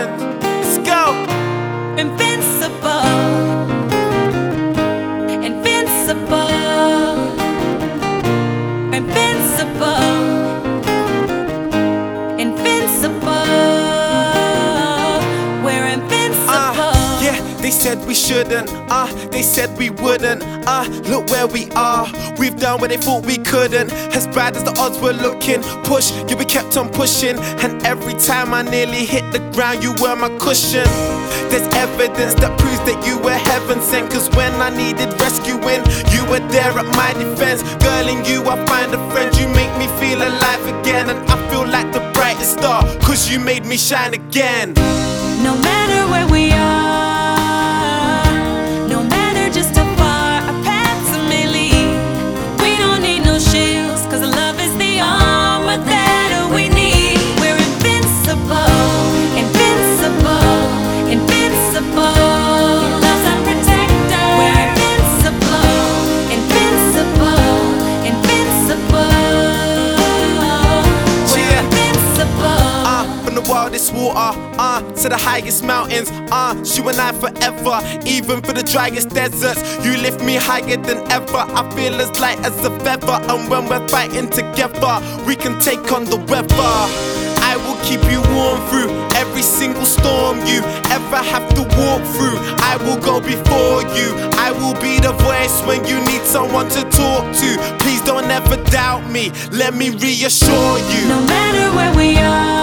legend. Let's go. Invincible, invincible, invincible, invincible. We're invincible. Yeah, they said we shouldn't, they said we wouldn't, look where we are. We've done what they thought we couldn't. As bad as the odds were looking, push, yeah, we kept on pushing. And every time I nearly hit the ground, you were my cushion. There's evidence that proves that you were heaven sent. Cause when I needed rescuing, you were there at my defense. Girl, in you I find a friend. You make me feel alive again. And I feel like the brightest star, cause you made me shine again. No matter where we are, no matter just how far our paths may lead, we don't need no shields, cause love is the armor that we need. We're invincible, invincible, invincible. Love's our protector. We're invincible, invincible, invincible. We're invincible. From the wildest water, to the highest mountains, you and I forever. Even for the driest deserts, you lift me higher than ever. I feel as light as a feather, and when we're fighting together, we can take on the weather. I will keep you warm through every single storm you ever have to walk through. I will go before you. I will be the voice when you need someone to talk to. Please don't ever doubt me. Let me reassure you. No matter where we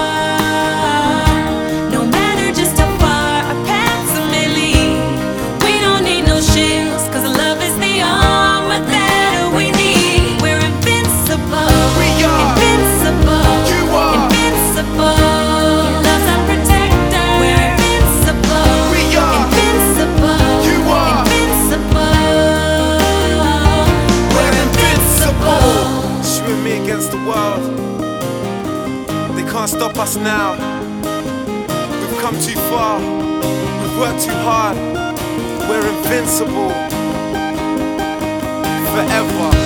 are, no matter just how far our paths may lead, we don't need no shields, cause love is the armor that we need. We're invincible. We are. Invincible. You are. Invincible. Love's our protector. We're invincible. We are. Invincible. You are. Invincible. We're invincible. It's you and me against the world. They can't stop us now. We've come too far. We've worked too hard. We're invincible. Forever.